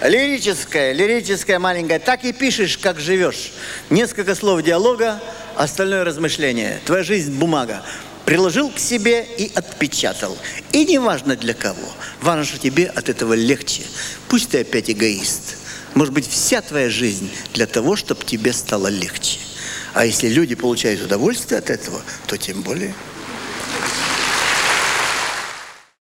Лирическое маленькое. Так и пишешь, как живешь. Несколько слов диалога, остальное размышление. Твоя жизнь – бумага. Приложил к себе и отпечатал. И не важно для кого. Важно, что тебе от этого легче. Пусть ты опять эгоист. Может быть, вся твоя жизнь для того, чтобы тебе стало легче. А если люди получают удовольствие от этого, то тем более...